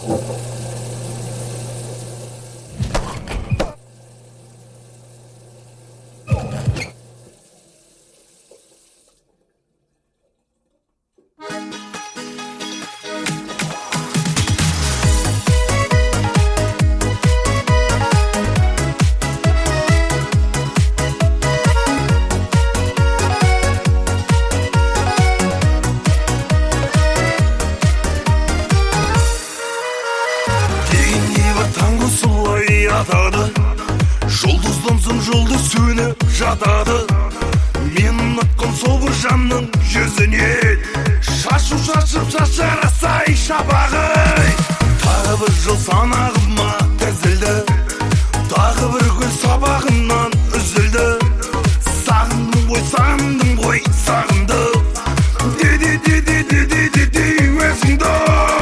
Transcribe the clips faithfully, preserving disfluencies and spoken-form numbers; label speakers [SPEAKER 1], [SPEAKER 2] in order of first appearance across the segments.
[SPEAKER 1] Жұлдыздан соң жұлдыз сөніп жатады. Мен ұнатқан сол бір жанның жүзінен шашу шашып шашарасай шапағы. Тағы бір жыл санағыма тізілді, тағы бір гүл сабағымнан үзілді. Сағындым ғой, сағындым ғой, сағындым де-де-де-де-де-де-де өзіңді.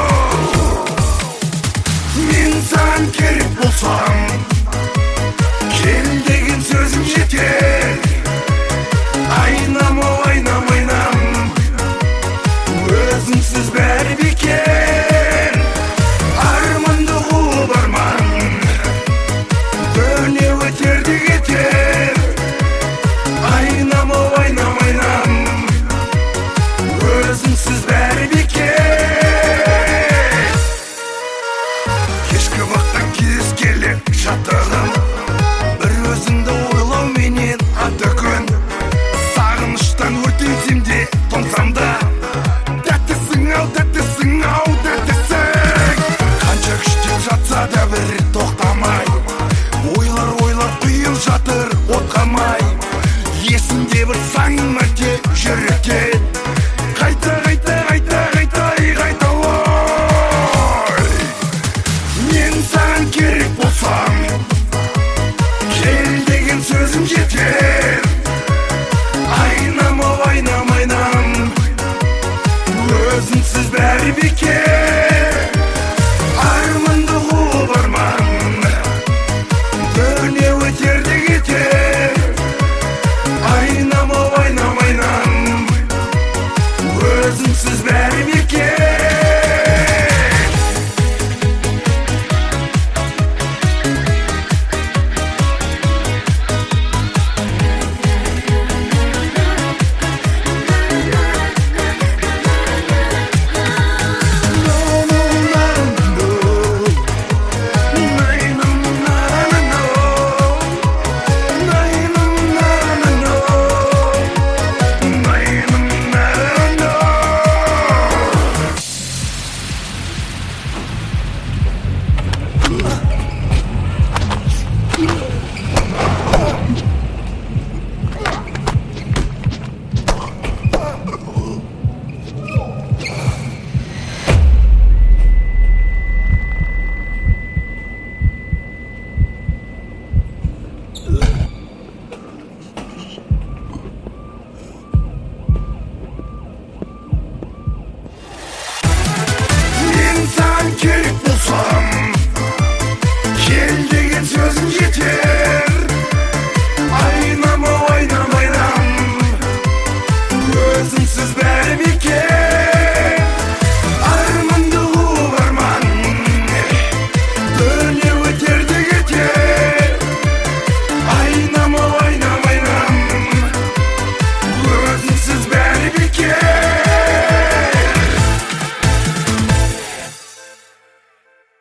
[SPEAKER 1] Мен саған керек болсам, кел деген сөзім жетер. Айнам, ау айнам, айнам, өзіңсіз бәрі бекер. Арманды қуып арман дөнеу өтер де кетер. Айнам, ау айнам, айнам, өзіңсіз бәрі бекер. Кешкі уақытта кез келе жатырмын, бір өзіңді ойлау менен аты күн. Сағыныштан өртенсем де тоңсам да, тәттісің ау, тәттісің ау, тәттісің. Қанша күштеп жатса да бір тоқтамай, ойлар ойлар құйып жатыр от қалмай. Есімде бір сан мәрте жүректен қайта қайта қайта қайта қайта ой. Мен саған керек болсам, кел деген сөзім жетер. Айнам, ау айнам, айнам, өзіңсіз бәрі бекер.